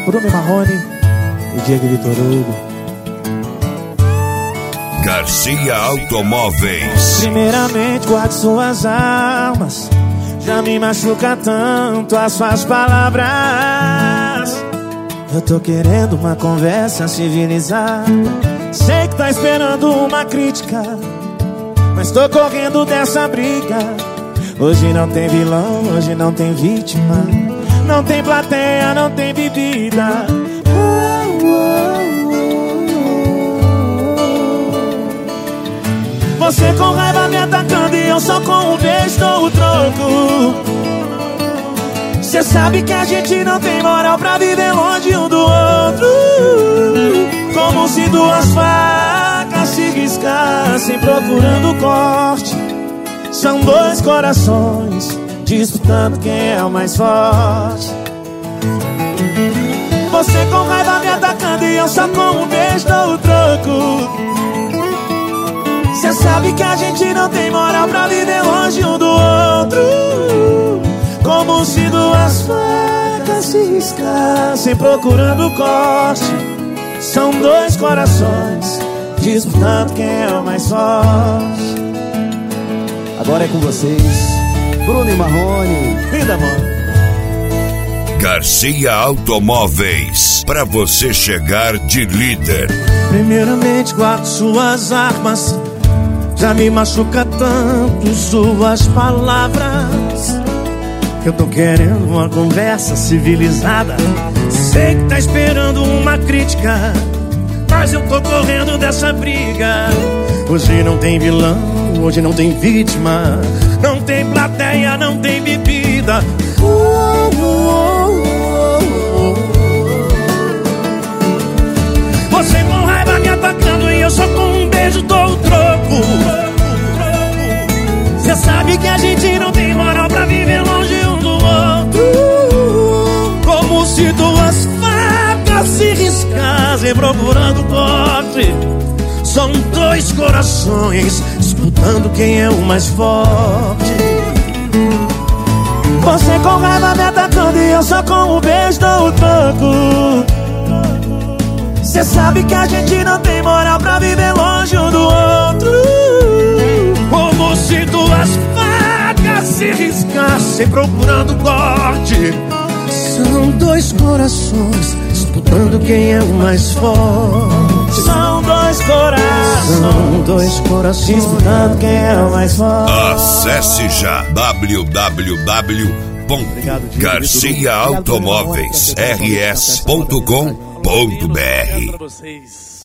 Bruno Marrone e Diego Vitor Hugo. Garcia Automóveis. Primeiramente guarde suas armas, já me machuca tanto as suas palavras. Eu tô querendo uma conversa civilizada. Sei que tá esperando uma crítica, mas tô correndo dessa briga. Hoje não tem vilão, hoje não tem vítima, não tem plateia, não tem bebida. Você com raiva me atacando e eu só com um beijo dou o troco. Cê sabe que a gente não tem moral pra viver longe um do outro. Como se duas facas se riscassem procurando corte. São dois corações disputando quem é o mais forte. Você com raiva me atacando e eu só com um beijo dou o troco. Cê sabe que a gente não tem moral pra viver longe um do outro. Como se duas facas se riscassem procurando corte. São dois corações disputando quem é o mais forte. Agora é com vocês, Bruno e Marrone. Vida, amor. Garcia Automóveis, pra você chegar de líder. Primeiramente guarde suas armas, já me machuca tanto suas palavras. Eu tô querendo uma conversa civilizada. Sei que tá esperando uma crítica, mas eu tô correndo dessa briga. Hoje não tem vilão, hoje não tem vítima, não tem plateia, não tem bebida. Você com raiva me atacando e eu só com um beijo dou o troco. Cê sabe que a gente não tem moral pra viver longe um do outro. Como se duas facas se riscassem procurando corte. São dois corações disputando quem é o mais forte. Você com raiva me atacando e eu só com um beijo dou o troco. Cê sabe que a gente não tem moral pra viver longe um do outro. Como se duas facas se riscassem procurando corte. São dois corações disputando quem é o mais forte. São dois corações disputando quem é o mais forte. Acesse já www.garciaautomoveisrs.com.br.